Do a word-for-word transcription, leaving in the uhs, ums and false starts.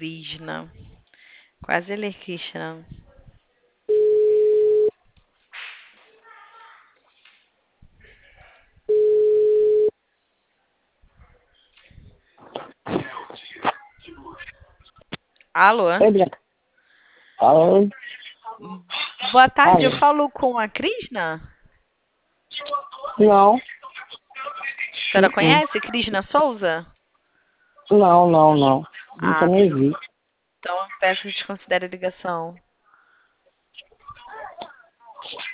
Krishna. Quase ele, Krishna. Alô? Oi, Bianca. Alô? Boa tarde, Alô? eu falo com a Krishna? Não. A senhora Uh-uh. conhece Krishna Souza? Não, não, não. Nunca Ah, nem tudo. vi. Então eu peço que desconsidere a ligação.